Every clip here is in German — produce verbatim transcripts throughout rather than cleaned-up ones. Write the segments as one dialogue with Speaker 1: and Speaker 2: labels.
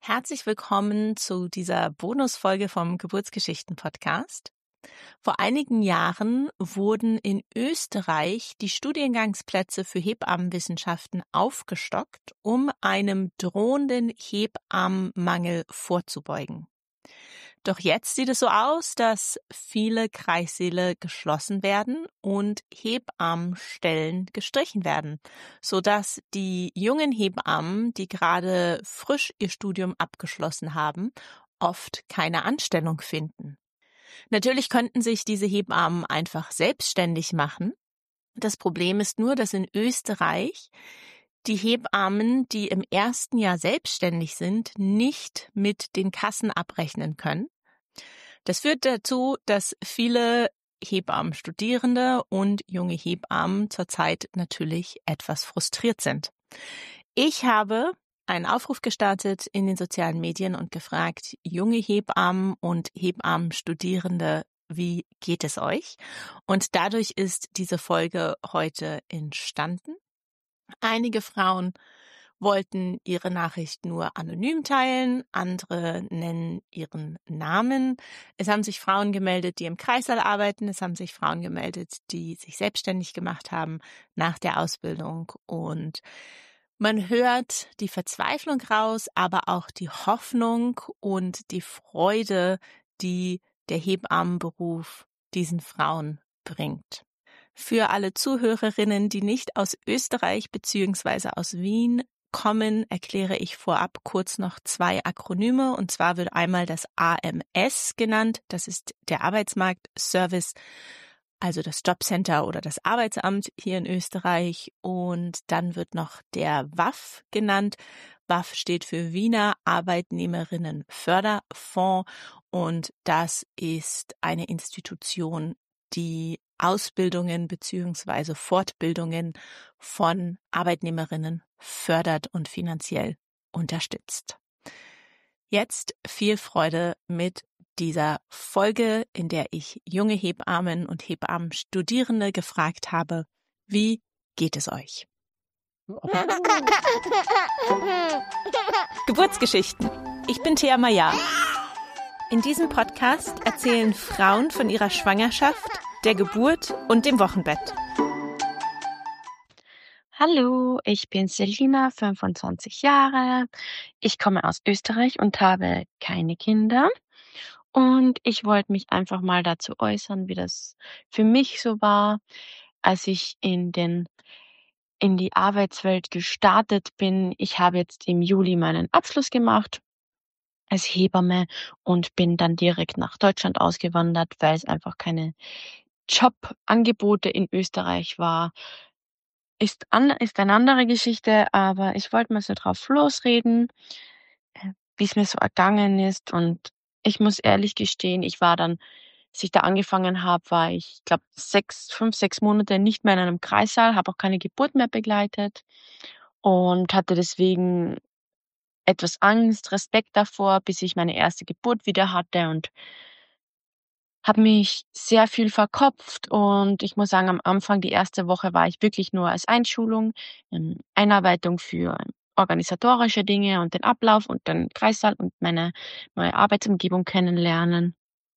Speaker 1: Herzlich willkommen zu dieser Bonusfolge vom Geburtsgeschichten-Podcast. Vor einigen Jahren wurden in Österreich die Studiengangsplätze für Hebammenwissenschaften aufgestockt, um einem drohenden Hebammenmangel vorzubeugen. Doch jetzt sieht es so aus, dass viele Kreissäle geschlossen werden und Hebammenstellen gestrichen werden, sodass die jungen Hebammen, die gerade frisch ihr Studium abgeschlossen haben, oft keine Anstellung finden. Natürlich könnten sich diese Hebammen einfach selbstständig machen. Das Problem ist nur, dass in Österreich die Hebammen, die im ersten Jahr selbstständig sind, nicht mit den Kassen abrechnen können. Das führt dazu, dass viele Hebammenstudierende und junge Hebammen zurzeit natürlich etwas frustriert sind. Ich habe einen Aufruf gestartet in den sozialen Medien und gefragt, junge Hebammen und Hebammenstudierende, wie geht es euch? Und dadurch ist diese Folge heute entstanden. Einige Frauen wollten ihre Nachricht nur anonym teilen, andere nennen ihren Namen. Es haben sich Frauen gemeldet, die im Kreissaal arbeiten, es haben sich Frauen gemeldet, die sich selbstständig gemacht haben nach der Ausbildung, und man hört die Verzweiflung raus, aber auch die Hoffnung und die Freude, die der Hebammenberuf diesen Frauen bringt. Für alle Zuhörerinnen, die nicht aus Österreich bzw. aus Wien kommen, erkläre ich vorab kurz noch zwei Akronyme. Und zwar wird einmal das A M S genannt. Das ist der Arbeitsmarktservice, also das Jobcenter oder das Arbeitsamt hier in Österreich. Und dann wird noch der W A F genannt. W A F steht für Wiener Arbeitnehmerinnenförderfonds. Und das ist eine Institution, die Ausbildungen beziehungsweise Fortbildungen von Arbeitnehmerinnen fördert und finanziell unterstützt. Jetzt viel Freude mit dieser Folge, in der ich junge Hebammen und Hebammenstudierende gefragt habe, wie geht es euch? Geburtsgeschichten. Ich bin Thea Maya. In diesem Podcast erzählen Frauen von ihrer Schwangerschaft, der Geburt und dem Wochenbett.
Speaker 2: Hallo, ich bin Selina, fünfundzwanzig Jahre. Ich komme aus Österreich und habe keine Kinder. Und ich wollte mich einfach mal dazu äußern, wie das für mich so war, als ich in den in die Arbeitswelt gestartet bin. Ich habe jetzt im Juli meinen Abschluss gemacht als Hebamme und bin dann direkt nach Deutschland ausgewandert, weil es einfach keine Jobangebote in Österreich war. Ist an ist eine andere Geschichte, aber ich wollte mal so drauf losreden, äh, wie es mir so ergangen ist. Und ich muss ehrlich gestehen, ich war dann, als ich da angefangen habe, war ich, glaube, sechs, fünf, sechs Monate nicht mehr in einem Kreissaal, habe auch keine Geburt mehr begleitet und hatte deswegen etwas Angst, Respekt davor, bis ich meine erste Geburt wieder hatte, und habe mich sehr viel verkopft. Und ich muss sagen, am Anfang, die erste Woche, war ich wirklich nur als Einschulung, ähm, Einarbeitung für organisatorische Dinge und den Ablauf und den Kreissaal und meine neue Arbeitsumgebung kennenlernen.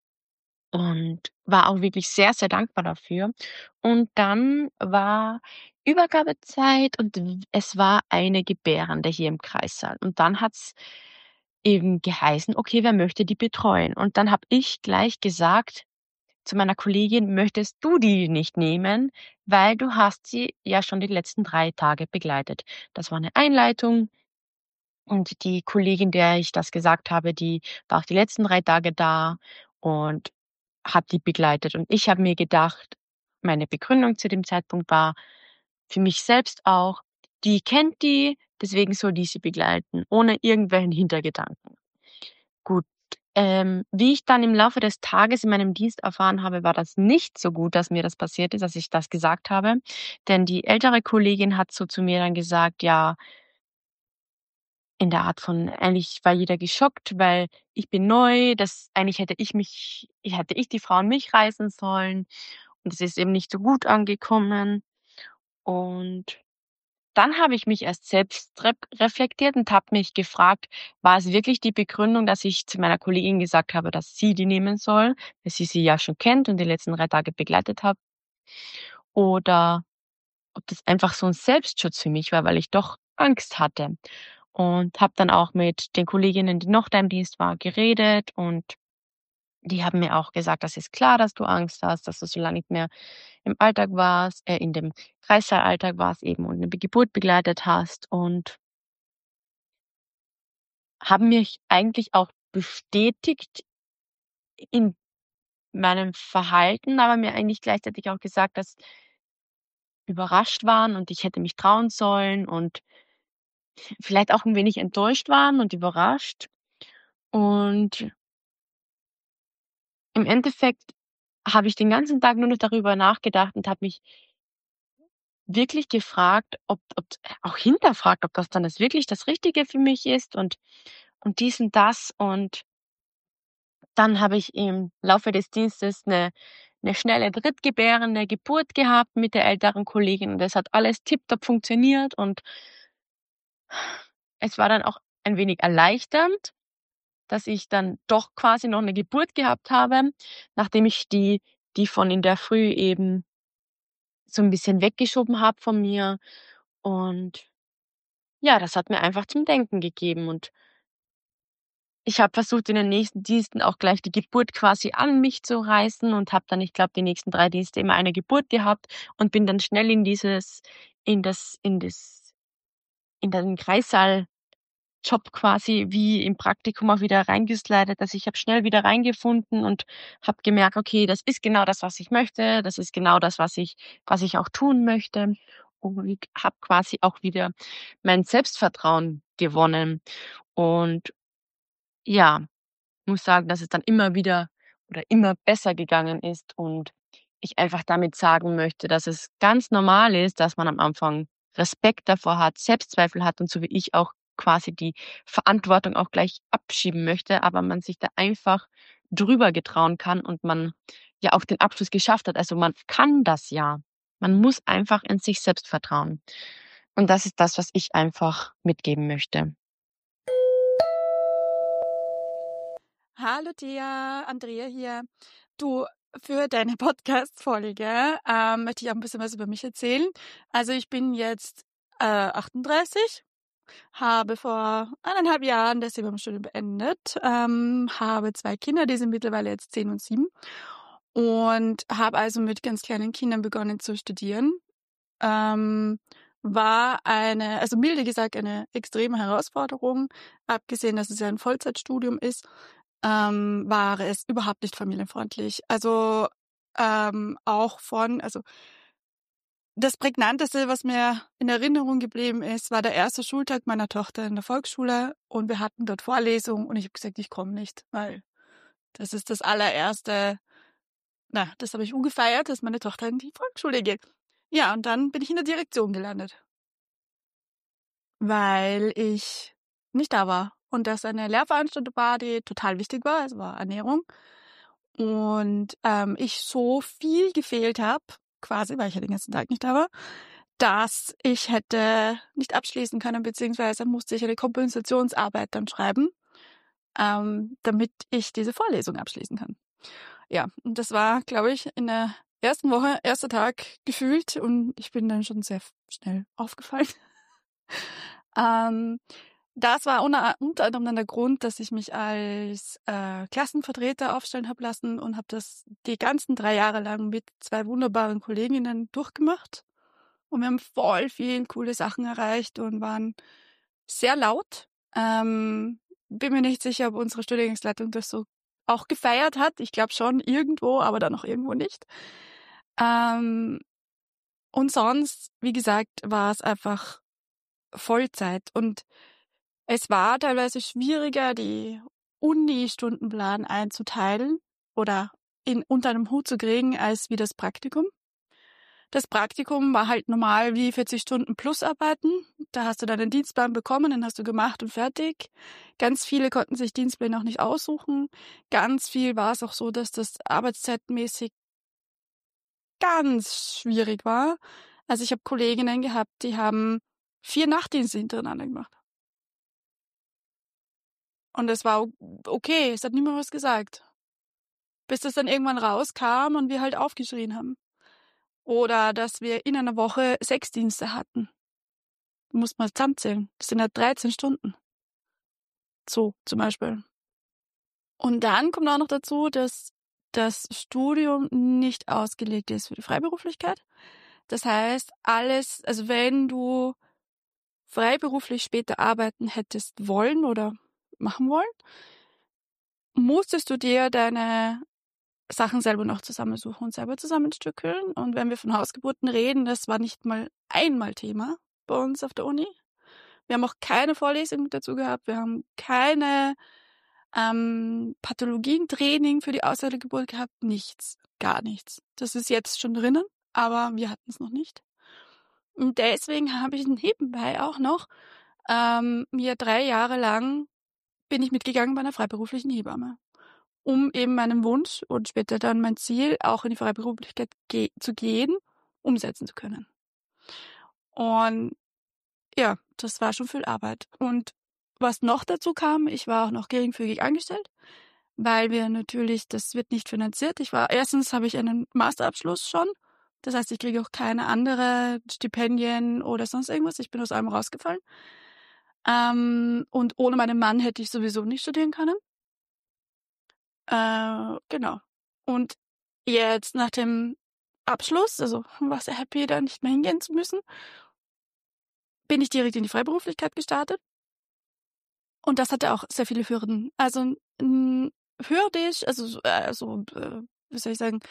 Speaker 2: Und war auch wirklich sehr, sehr dankbar dafür. Und dann war Übergabezeit und w es war eine Gebärende hier im Kreissaal. Und dann hat's eben geheißen: „Okay, wer möchte die betreuen?“ Und dann habe ich gleich gesagt zu meiner Kollegin: „Möchtest du die nicht nehmen, weil du hast sie ja schon die letzten drei Tage begleitet.“ Das war eine Einleitung, und die Kollegin, der ich das gesagt habe, die war auch die letzten drei Tage da und hat die begleitet. Und ich habe mir gedacht, meine Begründung zu dem Zeitpunkt war für mich selbst auch: „Die kennt die, deswegen soll die sie begleiten“, ohne irgendwelchen Hintergedanken. Gut, ähm, wie ich dann im Laufe des Tages in meinem Dienst erfahren habe, war das nicht so gut, dass mir das passiert ist, dass ich das gesagt habe. Denn die ältere Kollegin hat so zu mir dann gesagt, ja, in der Art von, eigentlich war jeder geschockt, weil ich bin neu, das eigentlich hätte ich mich hätte ich die Frau an mich reißen sollen, und es ist eben nicht so gut angekommen. Und dann habe ich mich erst selbst rep reflektiert und habe mich gefragt, war es wirklich die Begründung, dass ich zu meiner Kollegin gesagt habe, dass sie die nehmen soll, weil sie sie ja schon kennt und die letzten drei Tage begleitet habe, oder ob das einfach so 'n Selbstschutz für mich war, weil ich doch Angst hatte. Und habe dann auch mit den Kolleginnen, die noch da im Dienst waren, geredet, und die haben mir auch gesagt: „Das ist klar, dass du Angst hast, dass du so lange nicht mehr im Alltag warst äh, in dem Kreissaal-Alltag warst eben und 'ne Be Geburt begleitet hast“, und haben mich eigentlich auch bestätigt in meinem Verhalten, aber mir eigentlich gleichzeitig auch gesagt, dass überrascht waren und ich hätte mich trauen sollen und vielleicht auch 'n wenig enttäuscht waren und überrascht. Und im Endeffekt habe ich den ganzen Tag nur noch darüber nachgedacht und habe mich wirklich gefragt, ob ob auch hinterfragt, ob das dann das wirklich das Richtige für mich ist und und dies und das. Und dann habe ich im Laufe des Dienstes 'ne 'ne schnelle drittgebärende Geburt gehabt mit der älteren Kollegin und es hat alles tipptopp funktioniert und es war dann auch ein wenig erleichternd, dass ich dann doch quasi noch 'ne Geburt gehabt habe, nachdem ich die die von in der Früh eben so 'n bisschen weggeschoben habe von mir. Und ja, das hat mir einfach zum Denken gegeben und ich habe versucht, in den nächsten Diensten auch gleich die Geburt quasi an mich zu reißen und habe dann, ich glaube, die nächsten drei Dienste immer eine Geburt gehabt und bin dann schnell in dieses in das in das in den Kreissaal Job quasi wie im Praktikum auch wieder reingeslidet. Also, ich habe schnell wieder reingefunden und habe gemerkt: „Okay, das ist genau das, was ich möchte. Das ist genau das, was ich was ich auch tun möchte.“ Und habe quasi auch wieder mein Selbstvertrauen gewonnen. Und ja, muss sagen, dass es dann immer wieder oder immer besser gegangen ist und ich einfach damit sagen möchte, dass es ganz normal ist, dass man am Anfang Respekt davor hat, Selbstzweifel hat und so wie ich auch quasi die Verantwortung auch gleich abschieben möchte, aber man sich da einfach drüber getrauen kann und man ja auch den Abschluss geschafft hat. Also, man kann das ja. Man muss einfach in sich selbst vertrauen. Und das ist das, was ich einfach mitgeben möchte.
Speaker 3: Hallo dir, Andrea hier. Du, für deine Podcast-Folge ähm, möchte ich auch ein bisschen was über mich erzählen. Also ich bin jetzt äh, achtunddreißig, habe vor eineinhalb Jahren das Studium beendet, ähm, habe zwei Kinder, die sind mittlerweile jetzt zehn und sieben und habe also mit ganz kleinen Kindern begonnen zu studieren. Ähm, war eine, also milde gesagt, eine extreme Herausforderung. Abgesehen, dass es ja ein Vollzeitstudium ist, ähm, war es überhaupt nicht familienfreundlich. Also ähm, auch von, also das Prägnanteste, was mir in Erinnerung geblieben ist, war der erste Schultag meiner Tochter in der Volksschule und wir hatten dort Vorlesung und ich habe gesagt, ich komme nicht, weil das ist das allererste, na, das habe ich ungefeiert, dass meine Tochter in die Volksschule geht. Ja, und dann bin ich in der Direktion gelandet, weil ich nicht da war und das eine Lehrveranstaltung war, die total wichtig war, es war Ernährung und ähm, ich so viel gefehlt habe, quasi, weil ich ja den ganzen Tag nicht da war, dass ich hätte nicht abschließen können, beziehungsweise musste ich eine Kompensationsarbeit dann schreiben, ähm, damit ich diese Vorlesung abschließen kann. Ja, und das war, glaube ich, in der ersten Woche, erster Tag gefühlt und ich bin dann schon sehr schnell aufgefallen. ähm, das war unter, unter anderem dann der Grund, dass ich mich als äh, Klassenvertreter aufstellen habe lassen und habe das die ganzen drei Jahre lang mit zwei wunderbaren Kolleginnen durchgemacht. Und wir haben voll viel coole Sachen erreicht und waren sehr laut. Ähm, bin mir nicht sicher, ob unsere Studiengangsleitung das so auch gefeiert hat. Ich glaube schon irgendwo, aber dann noch irgendwo nicht. Ähm, und sonst, wie gesagt, war es einfach Vollzeit. Und es war teilweise schwieriger, die Uni-Stundenplan einzuteilen oder in, unter einem Hut zu kriegen, als wie das Praktikum. Das Praktikum war halt normal wie vierzig Stunden plus arbeiten. Da hast du deinen Dienstplan bekommen, den hast du gemacht und fertig. Ganz viele konnten sich Dienstpläne auch nicht aussuchen. Ganz viel war es auch so, dass das arbeitszeitmäßig ganz schwierig war. Also ich habe Kolleginnen gehabt, die haben vier Nachtdienste hintereinander gemacht. Und es war okay, es hat niemand was gesagt. Bis das dann irgendwann rauskam und wir halt aufgeschrien haben. Oder dass wir in einer Woche sechs Dienste hatten. Da muss man zusammenzählen. Das sind halt dreizehn Stunden. So zum Beispiel. Und dann kommt auch noch dazu, dass das Studium nicht ausgelegt ist für die Freiberuflichkeit. Das heißt, alles, also wenn du freiberuflich später arbeiten hättest wollen oder machen wollen, musstest du dir deine Sachen selber noch zusammensuchen und selber zusammenstückeln. Und wenn wir von Hausgeburten reden, das war nicht mal einmal Thema bei uns auf der Uni. Wir haben auch keine Vorlesung dazu gehabt. Wir haben keine ähm, Pathologientraining für die Außergeburt gehabt. Nichts, gar nichts. Das ist jetzt schon drinnen, aber wir hatten es noch nicht. Und deswegen habe ich nebenbei auch noch ähm, mir drei Jahre lang bin ich mitgegangen bei einer freiberuflichen Hebamme, um eben meinen Wunsch und später dann mein Ziel, auch in die Freiberuflichkeit ge- zu gehen, umsetzen zu können. Und ja, das war schon viel Arbeit. Und was noch dazu kam, ich war auch noch geringfügig angestellt, weil wir natürlich, das wird nicht finanziert. Ich war, erstens habe ich einen Masterabschluss schon. Das heißt, ich kriege auch keine andere Stipendien oder sonst irgendwas. Ich bin aus allem rausgefallen. Ähm, und ohne meinen Mann hätte ich sowieso nicht studieren können. Äh, genau. Und jetzt nach dem Abschluss, also war sehr happy, da nicht mehr hingehen zu müssen, bin ich direkt in die Freiberuflichkeit gestartet. Und das hatte auch sehr viele Hürden. Also n- hürdisch, also, so- äh, also äh, wie soll ich sagen,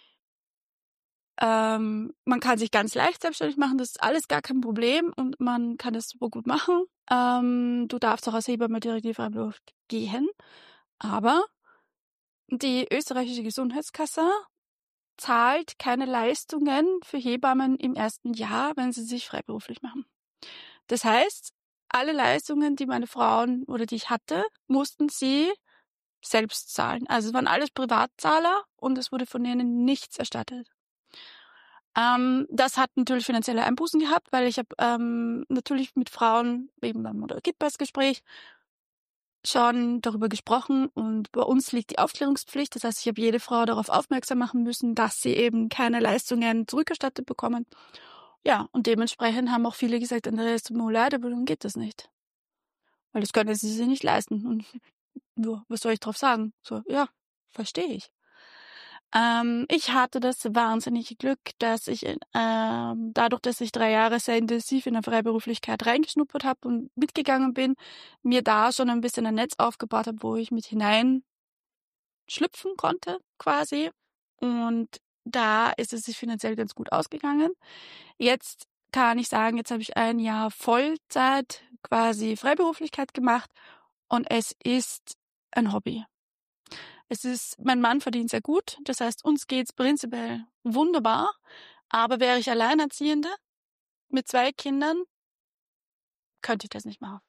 Speaker 3: ähm, man kann sich ganz leicht selbstständig machen, das ist alles gar kein Problem und man kann das super gut machen. Ähm, du darfst auch als Hebamme direkt in die Freiberuflichkeit gehen, aber die österreichische Gesundheitskasse zahlt keine Leistungen für Hebammen im ersten Jahr, wenn sie sich freiberuflich machen. Das heißt, alle Leistungen, die meine Frauen oder die ich hatte, mussten sie selbst zahlen. Also es waren alles Privatzahler und es wurde von denen nichts erstattet. Ähm, das hat natürlich finanzielle Einbußen gehabt, weil ich habe ähm, natürlich mit Frauen eben beim Mutter-Kind-Gespräch schon darüber gesprochen und bei uns liegt die Aufklärungspflicht. Das heißt, ich habe jede Frau darauf aufmerksam machen müssen, dass sie eben keine Leistungen zurückerstattet bekommen. Ja, und dementsprechend haben auch viele gesagt, Andrea, es tut mir leid, aber dann geht das nicht. Weil das können sie sich nicht leisten. Und ja, was soll ich drauf sagen? So, ja, verstehe ich. Ähm, ich hatte das wahnsinnige Glück, dass ich ähm, dadurch, dass ich drei Jahre sehr intensiv in der Freiberuflichkeit reingeschnuppert habe und mitgegangen bin, mir da schon ein bisschen ein Netz aufgebaut habe, wo ich mit hinein schlüpfen konnte, quasi. Und da ist es sich finanziell ganz gut ausgegangen. Jetzt kann ich sagen, jetzt habe ich ein Jahr Vollzeit quasi Freiberuflichkeit gemacht und es ist ein Hobby. Es ist, mein Mann verdient sehr gut, das heißt, uns geht's prinzipiell wunderbar, aber wäre ich Alleinerziehende mit zwei Kindern, könnte ich das nicht machen.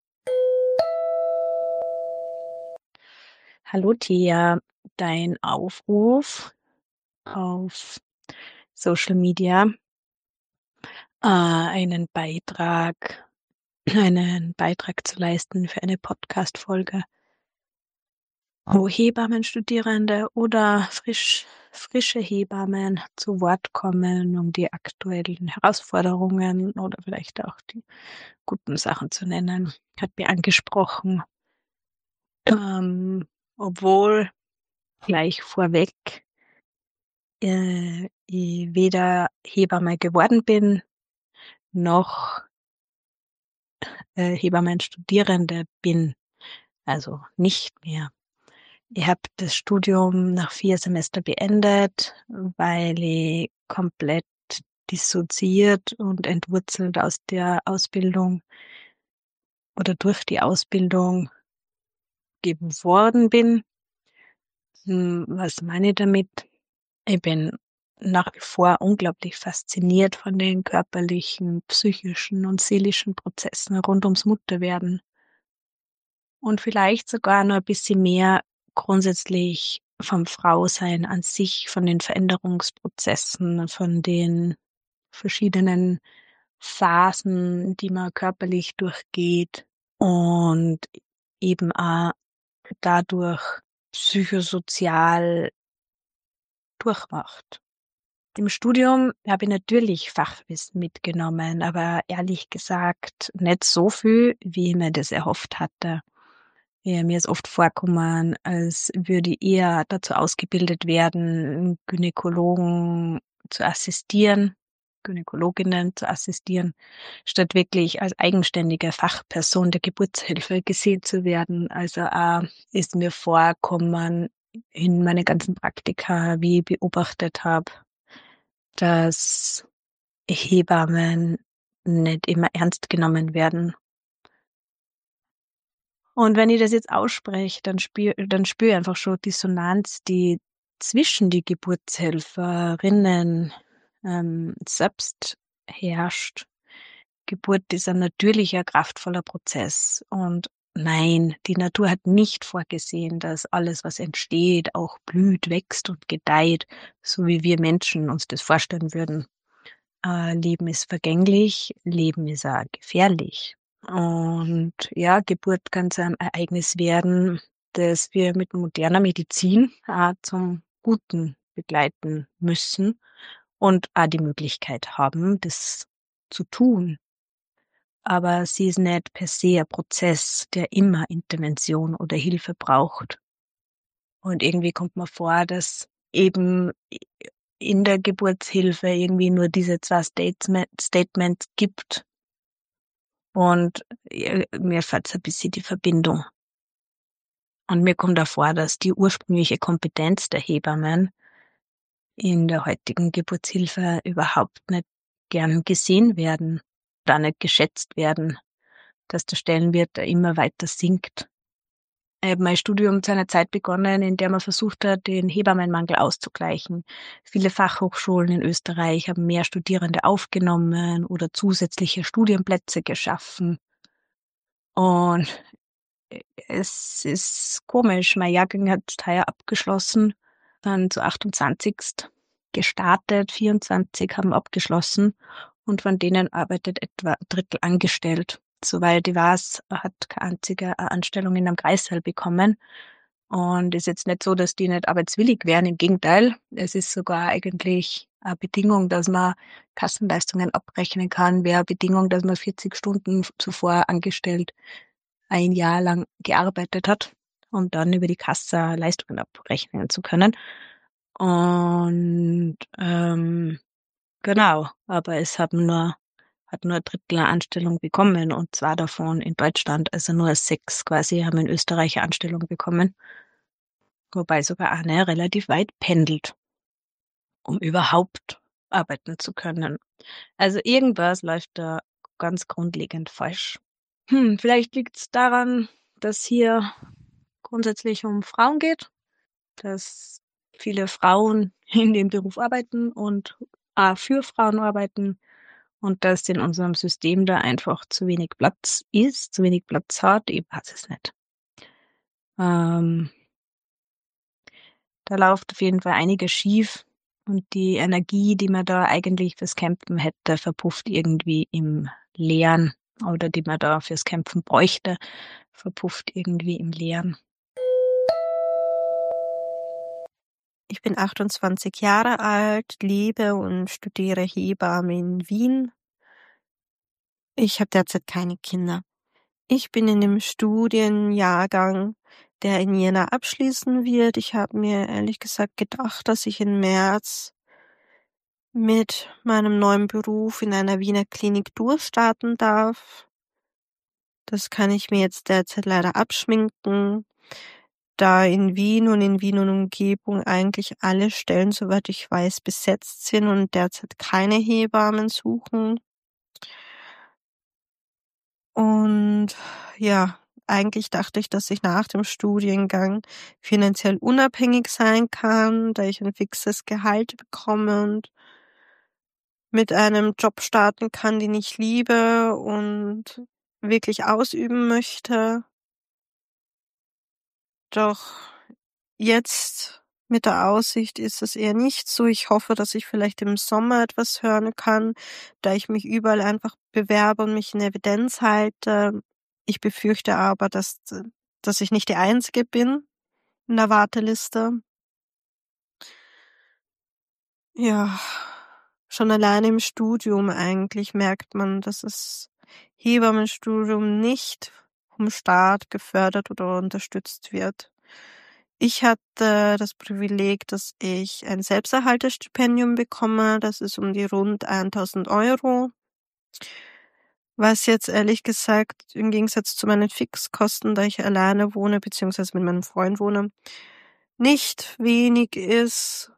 Speaker 4: Hallo Thea, dein Aufruf auf Social Media, äh, einen Beitrag, einen Beitrag zu leisten für eine Podcast-Folge, wo Hebammenstudierende oder frisch, frische Hebammen zu Wort kommen, um die aktuellen Herausforderungen oder vielleicht auch die guten Sachen zu nennen, hat mir angesprochen. Ähm, obwohl gleich vorweg äh, ich weder Hebamme geworden bin, noch äh, Hebammenstudierende bin, also nicht mehr. Ich habe das Studium nach vier Semester beendet, weil ich komplett dissoziiert und entwurzelt aus der Ausbildung oder durch die Ausbildung geworden bin. Hm, Was meine ich damit? Ich bin nach wie vor unglaublich fasziniert von den körperlichen, psychischen und seelischen Prozessen rund ums Mutterwerden. Und vielleicht sogar noch ein bisschen mehr grundsätzlich vom Frausein an sich, von den Veränderungsprozessen, von den verschiedenen Phasen, die man körperlich durchgeht und eben auch dadurch psychosozial durchmacht. Im Studium habe ich natürlich Fachwissen mitgenommen, aber ehrlich gesagt nicht so viel, wie ich mir das erhofft hatte. Ja, mir ist oft vorgekommen, als würde ich eher dazu ausgebildet werden, Gynäkologen zu assistieren, Gynäkologinnen zu assistieren, statt wirklich als eigenständige Fachperson der Geburtshilfe gesehen zu werden. Also auch ist mir vorgekommen in meine ganzen Praktika, wie ich beobachtet habe, dass Hebammen nicht immer ernst genommen werden. Und wenn ich das jetzt ausspreche, dann spüre dann spüre ich einfach schon Dissonanz, die zwischen die Geburtshelferinnen ähm, selbst herrscht. Geburt ist ein natürlicher, kraftvoller Prozess. Und nein, die Natur hat nicht vorgesehen, dass alles, was entsteht, auch blüht, wächst und gedeiht, so wie wir Menschen uns das vorstellen würden. Äh, Leben ist vergänglich, Leben ist auch gefährlich. Und ja, Geburt kann zu einem Ereignis werden, das wir mit moderner Medizin auch zum Guten begleiten müssen und auch die Möglichkeit haben, das zu tun. Aber sie ist nicht per se ein Prozess, der immer Intervention oder Hilfe braucht. Und irgendwie kommt mir vor, dass eben in der Geburtshilfe irgendwie nur diese zwei Statements gibt. Und mir fällt ein bisschen die Verbindung. Und mir kommt auch vor, dass die ursprüngliche Kompetenz der Hebammen in der heutigen Geburtshilfe überhaupt nicht gern gesehen werden, da nicht geschätzt werden, dass der Stellenwert immer weiter sinkt. Ich habe mein Studium zu einer Zeit begonnen, in der man versucht hat, den Hebammenmangel auszugleichen. Viele Fachhochschulen in Österreich haben mehr Studierende aufgenommen oder zusätzliche Studienplätze geschaffen. Und es ist komisch, mein Jahrgang hat heuer abgeschlossen, dann zu achtundzwanzig gestartet, vierundzwanzig haben abgeschlossen und von denen arbeitet etwa ein Drittel angestellt. Soweit ich weiß, hat keine einzige eine Anstellung in einem Kreissaal bekommen. Und es ist jetzt nicht so, dass die nicht arbeitswillig wären. Im Gegenteil, es ist sogar eigentlich eine Bedingung, dass man Kassenleistungen abrechnen kann, wäre eine Bedingung, dass man vierzig Stunden zuvor angestellt ein Jahr lang gearbeitet hat, um dann über die Kasse Leistungen abrechnen zu können. Und ähm, genau, aber es haben nur hat nur ein Drittel eine Anstellung bekommen und zwei davon in Deutschland, also nur sechs quasi haben in Österreich eine Anstellung bekommen, wobei sogar eine relativ weit pendelt, um überhaupt arbeiten zu können. Also irgendwas läuft da ganz grundlegend falsch. Hm, vielleicht liegt es daran, dass hier grundsätzlich um Frauen geht, dass viele Frauen in dem Beruf arbeiten und auch für Frauen arbeiten und dass in unserem System da einfach zu wenig Platz ist, zu wenig Platz hat, ich weiß es nicht. Ähm, da läuft auf jeden Fall einiges schief und die Energie, die man da eigentlich fürs Campen hätte, verpufft irgendwie im Leeren oder die man da fürs Campen bräuchte, verpufft irgendwie im Leeren.
Speaker 5: Ich bin achtundzwanzig Jahre alt, lebe und studiere Hebamme in Wien. Ich habe derzeit keine Kinder. Ich bin in dem Studienjahrgang, der in Jänner abschließen wird. Ich habe mir ehrlich gesagt gedacht, dass ich im März mit meinem neuen Beruf in einer Wiener Klinik durchstarten darf. Das kann ich mir jetzt derzeit leider abschminken, da in Wien und in Wien und Umgebung eigentlich alle Stellen, soweit ich weiß, besetzt sind und derzeit keine Hebammen suchen. Und ja, eigentlich dachte ich, dass ich nach dem Studiengang finanziell unabhängig sein kann, da ich ein fixes Gehalt bekomme und mit einem Job starten kann, den ich liebe und wirklich ausüben möchte. Doch jetzt Mit der Aussicht ist es eher nicht so. Ich hoffe, dass ich vielleicht im Sommer etwas hören kann, da ich mich überall einfach bewerbe und mich in Evidenz halte. Ich befürchte aber, dass, dass ich nicht die Einzige bin in der Warteliste. Ja, schon alleine im Studium eigentlich merkt man, dass das Hebammenstudium nicht vom Staat gefördert oder unterstützt wird. Ich hatte das Privileg, dass ich ein Selbsterhaltungsstipendium bekomme. Das ist um die rund eintausend Euro. Was jetzt ehrlich gesagt im Gegensatz zu meinen Fixkosten, da ich alleine wohne beziehungsweise mit meinem Freund wohne, nicht wenig ist.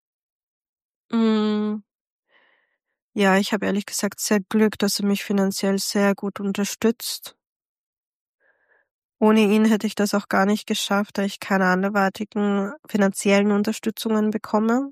Speaker 5: Mm, Ja, ich habe ehrlich gesagt sehr Glück, dass er mich finanziell sehr gut unterstützt. Ohne ihn hätte ich das auch gar nicht geschafft, da ich keine anderweitigen finanziellen Unterstützungen bekomme.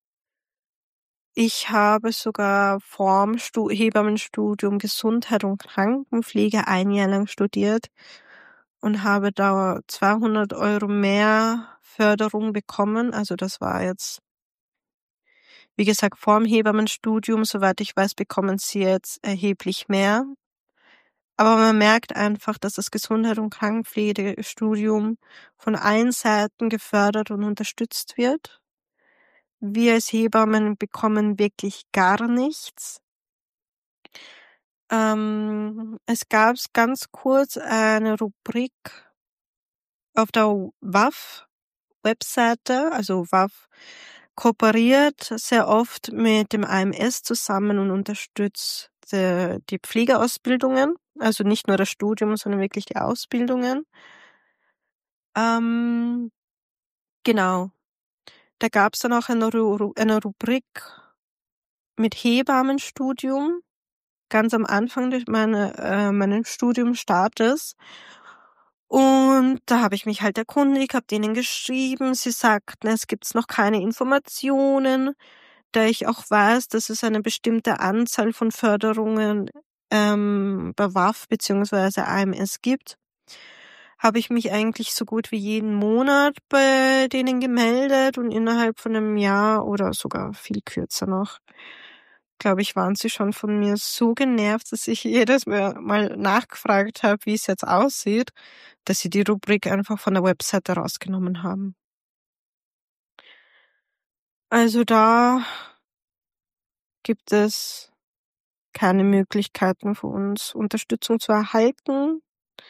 Speaker 5: Ich habe sogar vorm Stu- Hebammenstudium Gesundheit und Krankenpflege ein Jahr lang studiert und habe da zweihundert Euro mehr Förderung bekommen. Also das war jetzt, wie gesagt, vorm Hebammenstudium. Soweit ich weiß, bekommen sie jetzt erheblich mehr. Aber man merkt einfach, dass das Gesundheit- und Krankenpflegestudium von allen Seiten gefördert und unterstützt wird. Wir als Hebammen bekommen wirklich gar nichts. Ähm, es gab ganz kurz eine Rubrik auf der W A F-Webseite, also W A F kooperiert sehr oft mit dem A M S zusammen und unterstützt die, die Pflegeausbildungen, also nicht nur das Studium, sondern wirklich die Ausbildungen. Ähm, genau. Da gab es dann auch eine, Ru eine Rubrik mit Hebammenstudium, ganz am Anfang des- meine, äh, meines Studiumstartes. Und da habe ich mich halt erkundigt, habe denen geschrieben. Sie sagten, es gibt noch keine Informationen, da ich auch weiß, dass es eine bestimmte Anzahl von Förderungen ähm, bei W A F bzw. A M S gibt. Habe ich mich eigentlich so gut wie jeden Monat bei denen gemeldet und innerhalb von einem Jahr oder sogar viel kürzer noch, glaube ich, waren sie schon von mir so genervt, dass ich jedes Mal mal nachgefragt habe, wie es jetzt aussieht, dass sie die Rubrik einfach von der Webseite rausgenommen haben. Also da gibt es keine Möglichkeiten für uns, Unterstützung zu erhalten.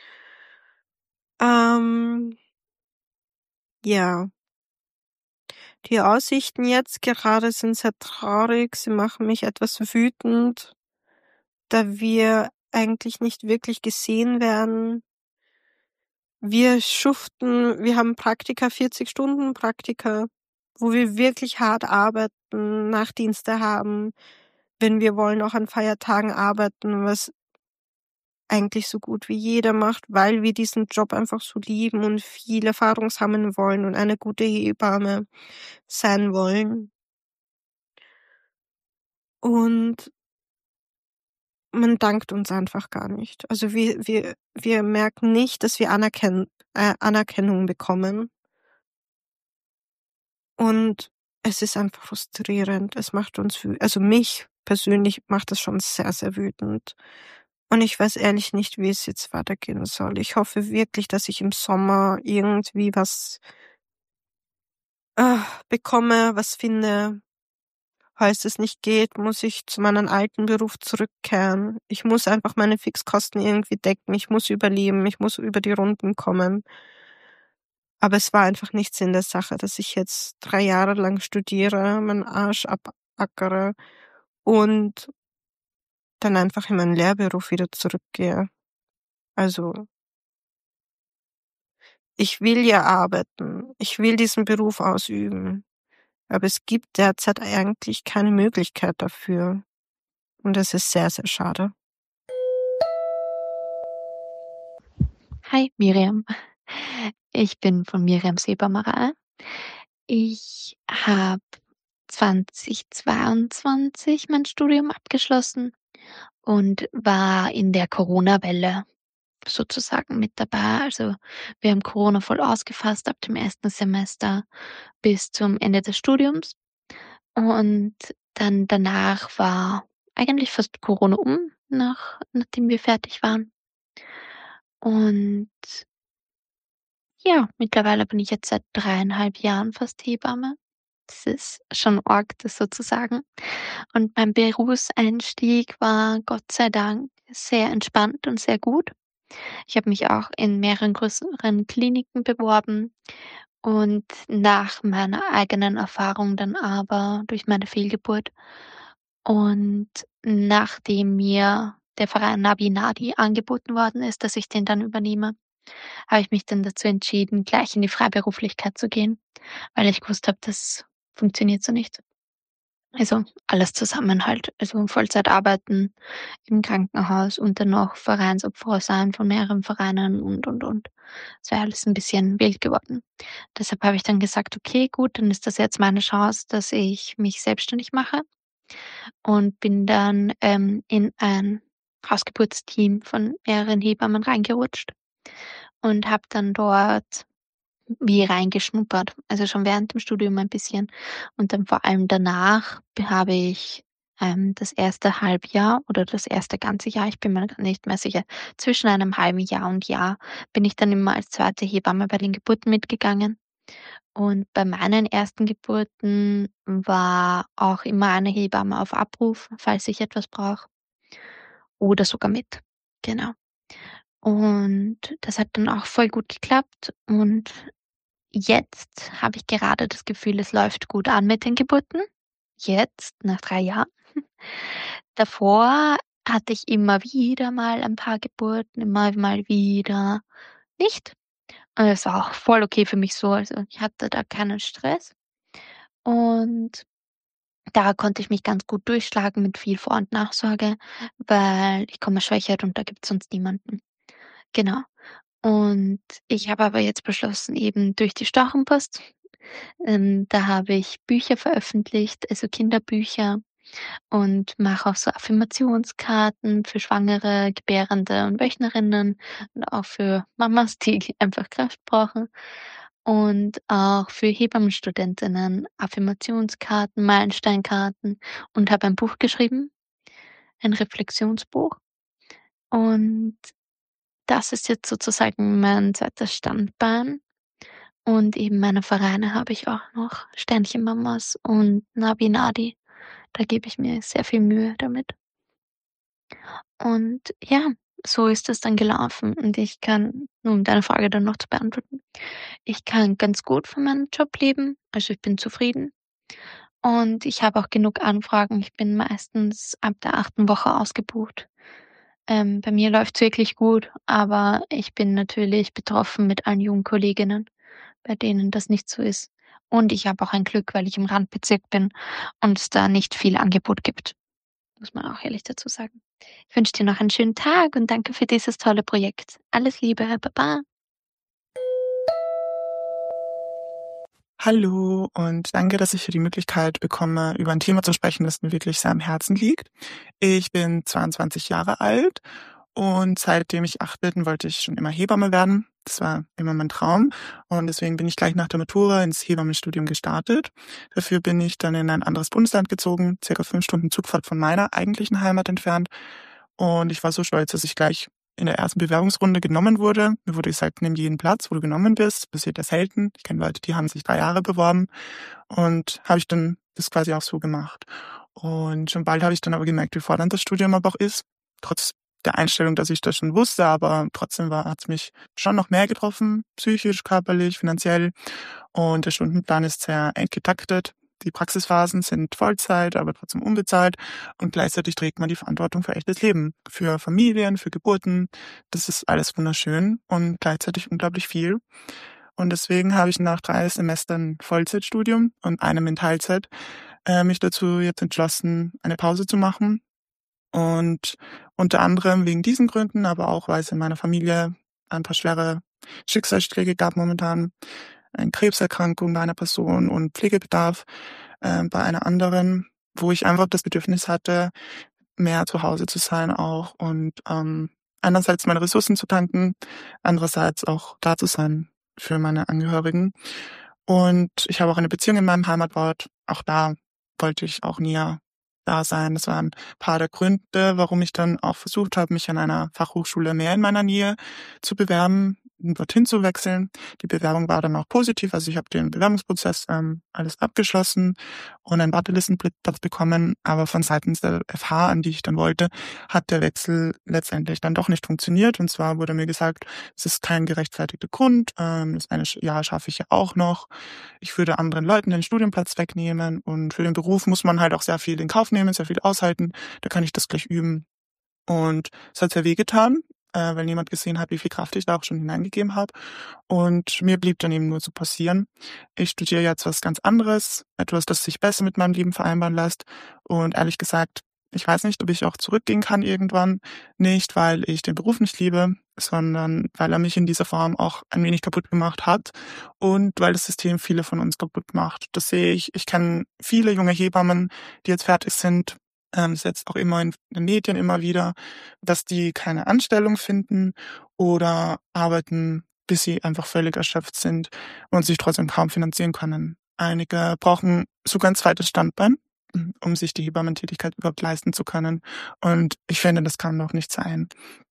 Speaker 5: Ähm, ja. Die Aussichten jetzt gerade sind sehr traurig. Sie machen mich etwas wütend, da wir eigentlich nicht wirklich gesehen werden. Wir schuften, wir haben Praktika, vierzig Stunden Praktika, wo wir wirklich hart arbeiten, Nachtdienste haben, wenn wir wollen, auch an Feiertagen arbeiten, was eigentlich so gut wie jeder macht, weil wir diesen Job einfach so lieben und viel Erfahrung sammeln wollen und eine gute Hebamme sein wollen. Und man dankt uns einfach gar nicht. Also wir, wir, wir merken nicht, dass wir Anerkenn äh, Anerkennung bekommen. Und es ist einfach frustrierend. Es macht uns, wü- also mich persönlich macht das schon sehr, sehr wütend. Und ich weiß ehrlich nicht, wie es jetzt weitergehen soll. Ich hoffe wirklich, dass ich im Sommer irgendwie was äh, bekomme, was finde. Falls es nicht geht, muss ich zu meinem alten Beruf zurückkehren. Ich muss einfach meine Fixkosten irgendwie decken. Ich muss überleben. Ich muss über die Runden kommen. Aber es war einfach nichts in der Sache, dass ich jetzt drei Jahre lang studiere, meinen Arsch abackere und dann einfach in meinen Lehrberuf wieder zurückgehe. Also, ich will ja arbeiten. Ich will diesen Beruf ausüben. Aber es gibt derzeit eigentlich keine Möglichkeit dafür. Und das ist sehr, sehr schade.
Speaker 2: Hi, Miriam. Ich bin von Miriams Hebamerei. Ich habe zweitausendzweiundzwanzig mein Studium abgeschlossen und war in der Corona-Welle sozusagen mit dabei. Also wir haben Corona voll ausgefasst ab dem ersten Semester bis zum Ende des Studiums. Und dann danach war eigentlich fast Corona um, nach, nachdem wir fertig waren. Und ja, mittlerweile bin ich jetzt seit dreieinhalb Jahren fast Hebamme. Das ist schon arg, das sozusagen. Und mein Berufseinstieg war Gott sei Dank sehr entspannt und sehr gut. Ich habe mich auch in mehreren größeren Kliniken beworben und nach meiner eigenen Erfahrung dann aber durch meine Fehlgeburt und nachdem mir der Verein Nabi Nadi angeboten worden ist, dass ich den dann übernehme, habe ich mich dann dazu entschieden, gleich in die Freiberuflichkeit zu gehen, weil ich gewusst habe, das funktioniert so nicht. Also alles zusammen halt. Also Vollzeit arbeiten im Krankenhaus und dann noch Vereinsobfrau sein von mehreren Vereinen und, und, und. Es wäre alles ein bisschen wild geworden. Deshalb habe ich dann gesagt, okay, gut, dann ist das jetzt meine Chance, dass ich mich selbstständig mache und bin dann ähm, in ein Hausgeburtsteam von mehreren Hebammen reingerutscht und habe dann dort wie reingeschnuppert, also schon während dem Studium ein bisschen und dann vor allem danach habe ich ähm, das erste Halbjahr oder das erste ganze Jahr, ich bin mir nicht mehr sicher, zwischen einem halben Jahr und Jahr bin ich dann immer als zweite Hebamme bei den Geburten mitgegangen. Und bei meinen ersten Geburten war auch immer eine Hebamme auf Abruf, falls ich etwas brauche oder sogar mit. Genau. Und das hat dann auch voll gut geklappt und jetzt habe ich gerade das Gefühl, es läuft gut an mit den Geburten. Jetzt, nach drei Jahren. Davor hatte ich immer wieder mal ein paar Geburten, immer mal wieder nicht. Und das war auch voll okay für mich so. Also ich hatte da keinen Stress. Und da konnte ich mich ganz gut durchschlagen mit viel Vor- und Nachsorge, weil ich komme aus Schwächert und da gibt es sonst niemanden. Genau. Und ich habe aber jetzt beschlossen, eben durch die Stauchenpost, ähm, da habe ich Bücher veröffentlicht, also Kinderbücher und mache auch so Affirmationskarten für Schwangere, Gebärende und Wöchnerinnen und auch für Mamas, die einfach Kraft brauchen. Und auch für Hebammenstudentinnen Affirmationskarten, Meilensteinkarten und habe ein Buch geschrieben, ein Reflexionsbuch. Und das ist jetzt sozusagen mein zweites Standbein. Und eben meine Vereine habe ich auch noch, Sternchen Mamas und Nabi Nadi. Da gebe ich mir sehr viel Mühe damit. Und ja, so ist es dann gelaufen. Und ich kann, um deine Frage dann noch zu beantworten, ich kann ganz gut von meinem Job leben. Also ich bin zufrieden. Und ich habe auch genug Anfragen. Ich bin meistens ab der achten Woche ausgebucht. Ähm, bei mir läuft's wirklich gut, aber ich bin natürlich betroffen mit allen jungen Kolleginnen, bei denen das nicht so ist. Und ich habe auch ein Glück, weil ich im Randbezirk bin und es da nicht viel Angebot gibt. Muss man auch ehrlich dazu sagen. Ich wünsche dir noch einen schönen Tag und danke für dieses tolle Projekt. Alles Liebe, Baba.
Speaker 6: Hallo und danke, dass ich hier die Möglichkeit bekomme, über ein Thema zu sprechen, das mir wirklich sehr am Herzen liegt. Ich bin zweiundzwanzig Jahre alt und seitdem ich acht bin, wollte ich schon immer Hebamme werden. Das war immer mein Traum und deswegen bin ich gleich nach der Matura ins Hebammenstudium gestartet. Dafür bin ich dann in ein anderes Bundesland gezogen, circa fünf Stunden Zugfahrt von meiner eigentlichen Heimat entfernt. Und ich war so stolz, dass ich gleich in der ersten Bewerbungsrunde genommen wurde. Mir wurde gesagt, nimm jeden Platz, wo du genommen bist. Passiert ja selten. Ich kenne Leute, die haben sich drei Jahre beworben. Und habe ich dann das quasi auch so gemacht. Und schon bald habe ich dann aber gemerkt, wie fordernd das Studium aber auch ist. Trotz der Einstellung, dass ich das schon wusste, aber trotzdem war, hat es mich schon noch mehr getroffen. Psychisch, körperlich, finanziell. Und der Stundenplan ist sehr eng getaktet. Die Praxisphasen sind Vollzeit, aber trotzdem unbezahlt und gleichzeitig trägt man die Verantwortung für echtes Leben, für Familien, für Geburten. Das ist alles wunderschön und gleichzeitig unglaublich viel. Und deswegen habe ich nach drei Semestern Vollzeitstudium und einem in Teilzeit äh, mich dazu jetzt entschlossen, eine Pause zu machen. Und unter anderem wegen diesen Gründen, aber auch, weil es in meiner Familie ein paar schwere Schicksalsschläge gab momentan, eine Krebserkrankung bei einer Person und Pflegebedarf äh, bei einer anderen, wo ich einfach das Bedürfnis hatte, mehr zu Hause zu sein auch und ähm, einerseits meine Ressourcen zu tanken, andererseits auch da zu sein für meine Angehörigen. Und ich habe auch eine Beziehung in meinem Heimatort. Auch da wollte ich auch näher da sein. Das waren ein paar der Gründe, warum ich dann auch versucht habe, mich an einer Fachhochschule mehr in meiner Nähe zu bewerben, dorthin zu wechseln. Die Bewerbung war dann auch positiv, also ich habe den Bewerbungsprozess ähm, alles abgeschlossen und einen Wartelistenplatz bekommen, aber von seitens der F H, an die ich dann wollte, hat der Wechsel letztendlich dann doch nicht funktioniert. Und zwar wurde mir gesagt, es ist kein gerechtfertigter Grund, ähm, das eine Jahr schaffe ich ja auch noch. Ich würde anderen Leuten den Studienplatz wegnehmen und für den Beruf muss man halt auch sehr viel in Kauf nehmen, sehr viel aushalten, da kann ich das gleich üben. Und es hat sehr wehgetan, äh, weil niemand gesehen hat, wie viel Kraft ich da auch schon hineingegeben habe. Und mir blieb dann eben nur zu passieren. Ich studiere jetzt was ganz anderes, etwas, das sich besser mit meinem Leben vereinbaren lässt. Und ehrlich gesagt, ich weiß nicht, ob ich auch zurückgehen kann irgendwann. Nicht, weil ich den Beruf nicht liebe, sondern weil er mich in dieser Form auch ein wenig kaputt gemacht hat und weil das System viele von uns kaputt macht. Das sehe ich. Ich kenne viele junge Hebammen, die jetzt fertig sind, ähm, ist jetzt auch immer in den Medien immer wieder, dass die keine Anstellung finden oder arbeiten, bis sie einfach völlig erschöpft sind und sich trotzdem kaum finanzieren können. Einige brauchen sogar ein zweites Standbein, um sich die Hebammentätigkeit überhaupt leisten zu können. Und ich finde, das kann doch nicht sein.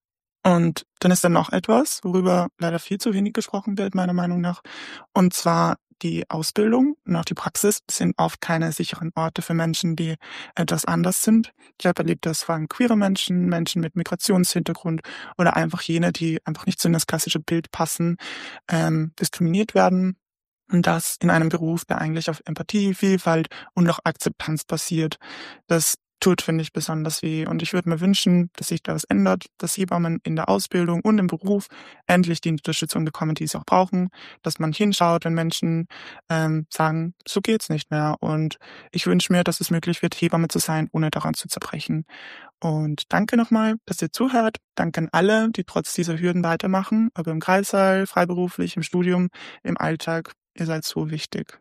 Speaker 6: Und dann ist da noch etwas, worüber leider viel zu wenig gesprochen wird, meiner Meinung nach. Und zwar die Ausbildung und auch die Praxis sind oft keine sicheren Orte für Menschen, die etwas anders sind. Ich habe erlebt, dass vor allem queere Menschen, Menschen mit Migrationshintergrund oder einfach jene, die einfach nicht so in das klassische Bild passen, ähm, diskriminiert werden. Und das in einem Beruf, der eigentlich auf Empathie, Vielfalt und auch Akzeptanz basiert. Das tut, finde ich, besonders weh. Und ich würde mir wünschen, dass sich da was ändert, dass Hebammen in der Ausbildung und im Beruf endlich die Unterstützung bekommen, die sie auch brauchen, dass man hinschaut, wenn Menschen ähm, sagen, so geht's nicht mehr. Und ich wünsche mir, dass es möglich wird, Hebamme zu sein, ohne daran zu zerbrechen. Und danke nochmal, dass ihr zuhört. Danke an alle, die trotz dieser Hürden weitermachen, ob im Kreissaal, freiberuflich, im Studium, im Alltag. Ihr seid so wichtig.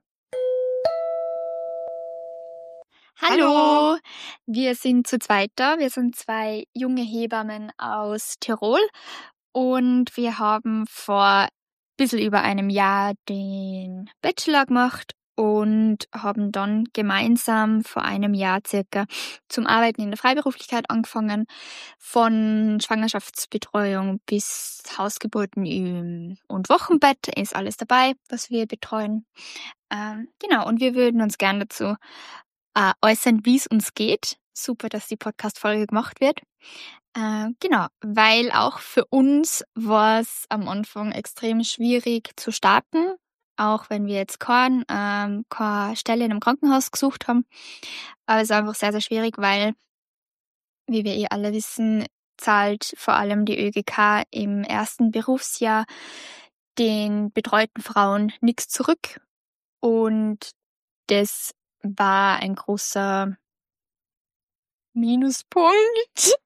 Speaker 7: Hallo, wir sind zu zweit da. Wir sind zwei junge Hebammen aus Tirol und wir haben vor ein bisschen über einem Jahr den Bachelor gemacht und haben dann gemeinsam vor einem Jahr circa zum Arbeiten in der Freiberuflichkeit angefangen. Von Schwangerschaftsbetreuung bis Hausgeburten im- und Wochenbett ist alles dabei, was wir betreuen. Ähm, genau, und wir würden uns gern dazu äh, äußern, wie es uns geht. Super, dass die Podcast-Folge gemacht wird. Äh, genau, weil auch für uns war es am Anfang extrem schwierig zu starten, auch wenn wir jetzt kein, ähm, keine Stelle in einem Krankenhaus gesucht haben. Aber es ist einfach sehr, sehr schwierig, weil, wie wir eh alle wissen, zahlt vor allem die Ö G K im ersten Berufsjahr den betreuten Frauen nichts zurück. Und das war ein großer Minuspunkt.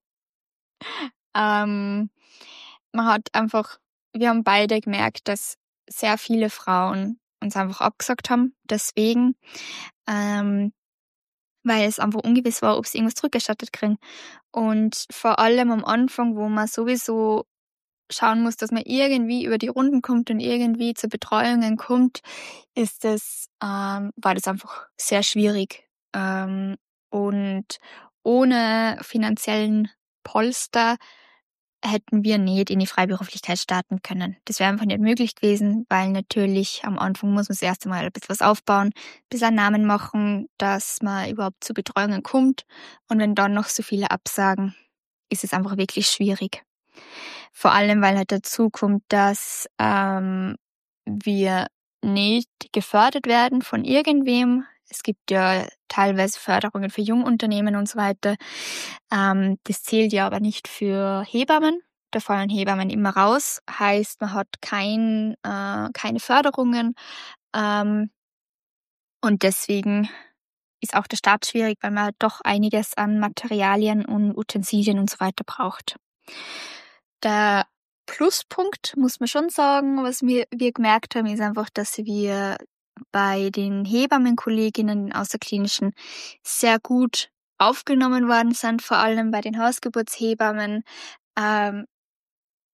Speaker 7: ähm, man hat einfach, wir haben beide gemerkt, dass sehr viele Frauen uns einfach abgesagt haben, deswegen, ähm, weil es einfach ungewiss war, ob sie irgendwas zurückerstattet kriegen. Und vor allem am Anfang, wo man sowieso schauen muss, dass man irgendwie über die Runden kommt und irgendwie zu Betreuungen kommt, ist das, ähm, war das einfach sehr schwierig. Ähm, und ohne finanziellen Polster hätten wir nicht in die Freiberuflichkeit starten können. Das wäre einfach nicht möglich gewesen, weil natürlich am Anfang muss man das erste Mal ein bisschen was aufbauen, ein bisschen einen Namen machen, dass man überhaupt zu Betreuungen kommt. Und wenn dann noch so viele absagen, ist es einfach wirklich schwierig. Vor allem, weil halt dazu kommt, dass ähm, wir nicht gefördert werden von irgendwem. Es gibt ja teilweise Förderungen für Jungunternehmen und so weiter. Ähm, das zählt ja aber nicht für Hebammen. Da fallen Hebammen immer raus. Heißt, man hat kein, äh, keine Förderungen. Ähm, und deswegen ist auch der Start schwierig, weil man doch einiges an Materialien und Utensilien und so weiter braucht. Der Pluspunkt, muss man schon sagen, was wir, wir gemerkt haben, ist einfach, dass wir bei den Hebammenkolleginnen, den Außerklinischen, sehr gut aufgenommen worden sind, vor allem bei den Hausgeburtshebammen. Ähm,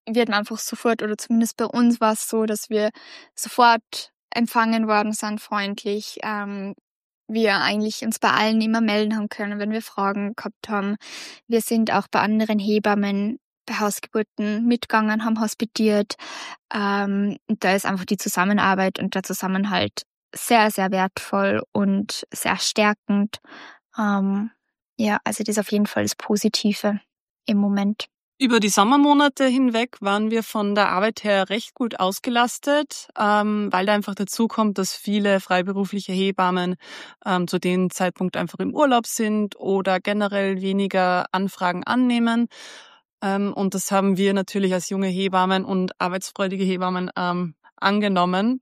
Speaker 7: wird man einfach sofort, oder zumindest bei uns war es so, dass wir sofort empfangen worden sind, freundlich. Ähm, wir eigentlich uns bei allen immer melden haben können, wenn wir Fragen gehabt haben. Wir sind auch bei anderen Hebammen bei Hausgeburten mitgegangen, haben hospitiert. Ähm, und da ist einfach die Zusammenarbeit und der Zusammenhalt sehr, sehr wertvoll und sehr stärkend. Ähm, ja, also das ist auf jeden Fall das Positive im Moment.
Speaker 8: Über die Sommermonate hinweg waren wir von der Arbeit her recht gut ausgelastet, ähm, weil da einfach dazu kommt, dass viele freiberufliche Hebammen ähm, zu dem Zeitpunkt einfach im Urlaub sind oder generell weniger Anfragen annehmen. Ähm, und das haben wir natürlich als junge Hebammen und arbeitsfreudige Hebammen ähm, angenommen.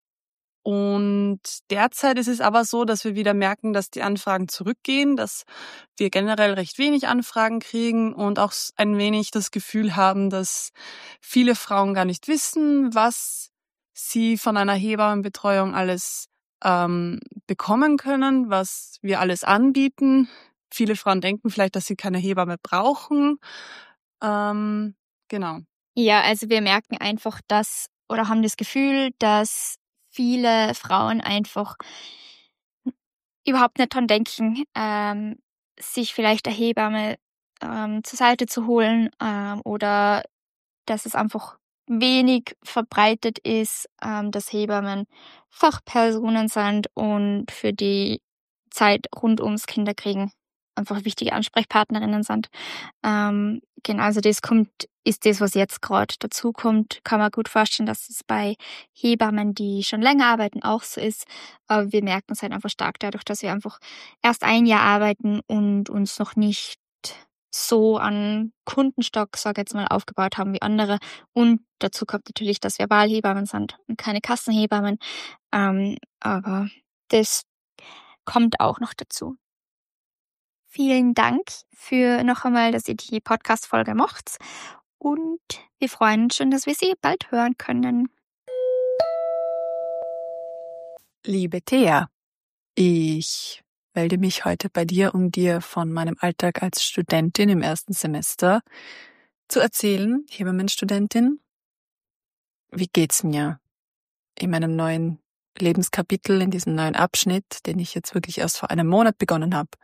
Speaker 8: Und derzeit ist es aber so, dass wir wieder merken, dass die Anfragen zurückgehen, dass wir generell recht wenig Anfragen kriegen und auch ein wenig das Gefühl haben, dass viele Frauen gar nicht wissen, was sie von einer Hebammenbetreuung alles ähm, bekommen können, was wir alles anbieten. Viele Frauen denken vielleicht, dass sie keine Hebamme brauchen. Ähm, genau.
Speaker 7: Ja, also wir merken einfach, dass oder haben das Gefühl, dass viele Frauen einfach überhaupt nicht dran denken, ähm, sich vielleicht eine Hebamme ähm, zur Seite zu holen ähm, oder dass es einfach wenig verbreitet ist, ähm, dass Hebammen Fachpersonen sind und für die Zeit rund ums Kinderkriegen einfach wichtige Ansprechpartnerinnen sind. Ähm, genau, also das kommt, ist das, was jetzt gerade dazu kommt. Kann man gut vorstellen, dass es bei Hebammen, die schon länger arbeiten, auch so ist. Aber wir merken es halt einfach stark dadurch, dass wir einfach erst ein Jahr arbeiten und uns noch nicht so an Kundenstock, sag ich jetzt mal, aufgebaut haben wie andere. Und dazu kommt natürlich, dass wir Wahlhebammen sind und keine Kassenhebammen. Ähm, aber das kommt auch noch dazu. Vielen Dank für noch einmal, dass ihr die Podcast-Folge macht. Und wir freuen uns schon, dass wir sie bald hören können.
Speaker 9: Liebe Thea, ich melde mich heute bei dir, um dir von meinem Alltag als Studentin im ersten Semester zu erzählen, Hebammenstudentin. Wie geht's mir in meinem neuen Lebenskapitel, in diesem neuen Abschnitt, den ich jetzt wirklich erst vor einem Monat begonnen habe?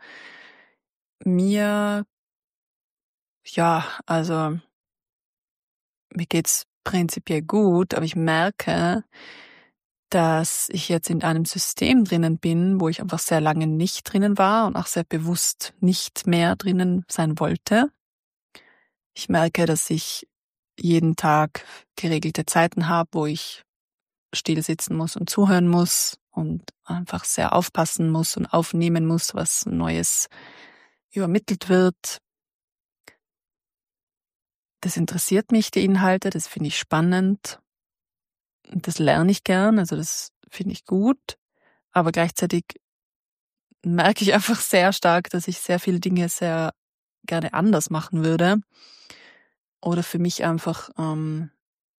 Speaker 9: Mir, ja, also mir geht's prinzipiell gut, aber ich merke, dass ich jetzt in einem System drinnen bin, wo ich einfach sehr lange nicht drinnen war und auch sehr bewusst nicht mehr drinnen sein wollte. Ich merke, dass ich jeden Tag geregelte Zeiten habe, wo ich still sitzen muss und zuhören muss und einfach sehr aufpassen muss und aufnehmen muss, was Neues übermittelt wird. Das interessiert mich, die Inhalte, das finde ich spannend. Und das lerne ich gern, also das finde ich gut. Aber gleichzeitig merke ich einfach sehr stark, dass ich sehr viele Dinge sehr gerne anders machen würde. Oder für mich einfach, ähm,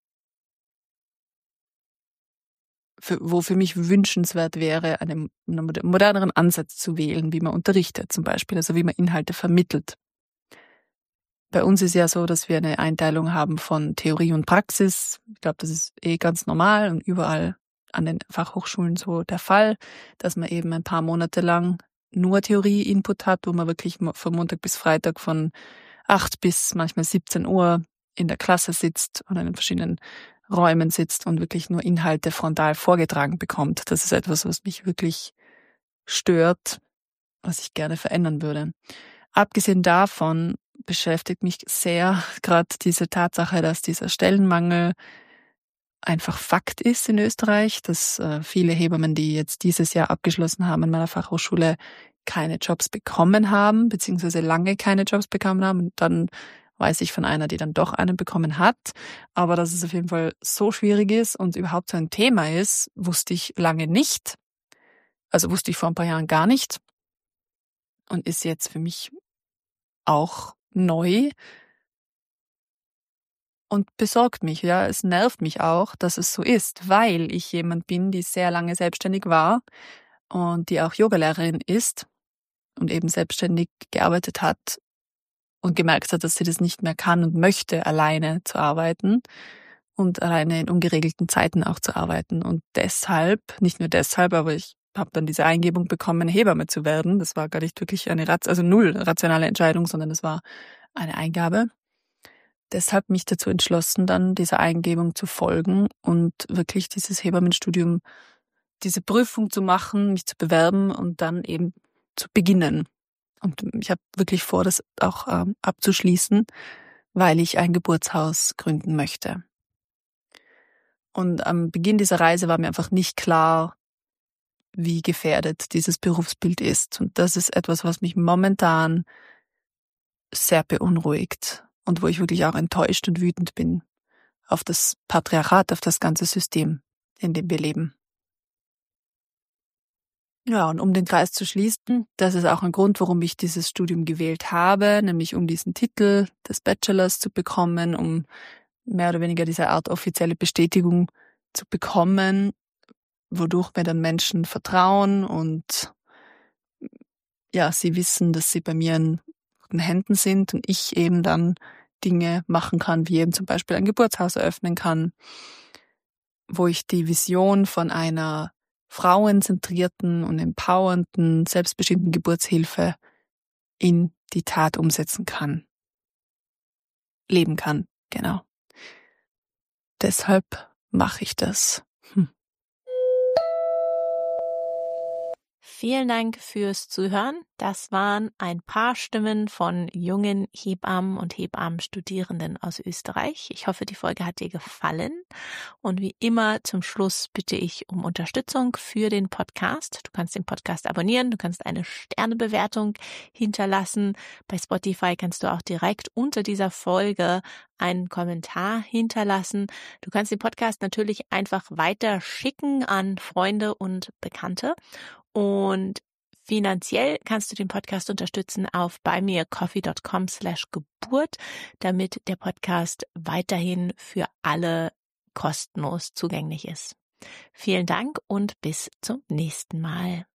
Speaker 9: für, wo für mich wünschenswert wäre, einen, einen moderneren Ansatz zu wählen, wie man unterrichtet zum Beispiel, also wie man Inhalte vermittelt. Bei uns ist ja so, dass wir eine Einteilung haben von Theorie und Praxis. Ich glaube, das ist eh ganz normal und überall an den Fachhochschulen so der Fall, dass man eben ein paar Monate lang nur Theorie-Input hat, wo man wirklich von Montag bis Freitag von acht bis manchmal siebzehn Uhr in der Klasse sitzt und in verschiedenen Räumen sitzt und wirklich nur Inhalte frontal vorgetragen bekommt. Das ist etwas, was mich wirklich stört, was ich gerne verändern würde. Abgesehen davon beschäftigt mich sehr gerade diese Tatsache, dass dieser Stellenmangel einfach Fakt ist in Österreich, dass äh, viele Hebammen, die jetzt dieses Jahr abgeschlossen haben in meiner Fachhochschule, keine Jobs bekommen haben, beziehungsweise lange keine Jobs bekommen haben. Und dann weiß ich von einer, die dann doch einen bekommen hat. Aber dass es auf jeden Fall so schwierig ist und überhaupt so ein Thema ist, wusste ich lange nicht. Also wusste ich vor ein paar Jahren gar nicht. Und ist jetzt für mich auch neu und besorgt mich, ja. Es nervt mich auch, dass es so ist, weil ich jemand bin, die sehr lange selbstständig war und die auch Yogalehrerin ist und eben selbstständig gearbeitet hat und gemerkt hat, dass sie das nicht mehr kann und möchte, alleine zu arbeiten und alleine in ungeregelten Zeiten auch zu arbeiten. Und deshalb, nicht nur deshalb, aber ich habe dann diese Eingebung bekommen, Hebamme zu werden. Das war gar nicht wirklich eine, also null rationale Entscheidung, sondern es war eine Eingabe. Deshalb mich dazu entschlossen, dann dieser Eingebung zu folgen und wirklich dieses Hebammenstudium, diese Prüfung zu machen, mich zu bewerben und dann eben zu beginnen. Und ich habe wirklich vor, das auch ähm, abzuschließen, weil ich ein Geburtshaus gründen möchte. Und am Beginn dieser Reise war mir einfach nicht klar, wie gefährdet dieses Berufsbild ist. Und das ist etwas, was mich momentan sehr beunruhigt und wo ich wirklich auch enttäuscht und wütend bin auf das Patriarchat, auf das ganze System, in dem wir leben. Ja, und um den Kreis zu schließen, das ist auch ein Grund, warum ich dieses Studium gewählt habe, nämlich um diesen Titel des Bachelors zu bekommen, um mehr oder weniger diese Art offizielle Bestätigung zu bekommen, wodurch mir dann Menschen vertrauen und ja, sie wissen, dass sie bei mir in guten Händen sind und ich eben dann Dinge machen kann, wie eben zum Beispiel ein Geburtshaus eröffnen kann, wo ich die Vision von einer frauenzentrierten und empowernden, selbstbestimmten Geburtshilfe in die Tat umsetzen kann. Leben kann, genau. Deshalb mache ich das. Hm.
Speaker 1: Vielen Dank fürs Zuhören. Das waren ein paar Stimmen von jungen Hebammen und Hebammenstudierenden aus Österreich. Ich hoffe, die Folge hat dir gefallen. Und wie immer zum Schluss bitte ich um Unterstützung für den Podcast. Du kannst den Podcast abonnieren, du kannst eine Sternebewertung hinterlassen. Bei Spotify kannst du auch direkt unter dieser Folge einen Kommentar hinterlassen. Du kannst den Podcast natürlich einfach weiter schicken an Freunde und Bekannte. Und finanziell kannst du den Podcast unterstützen auf buymeacoffee.com slash Geburt, damit der Podcast weiterhin für alle kostenlos zugänglich ist. Vielen Dank und bis zum nächsten Mal.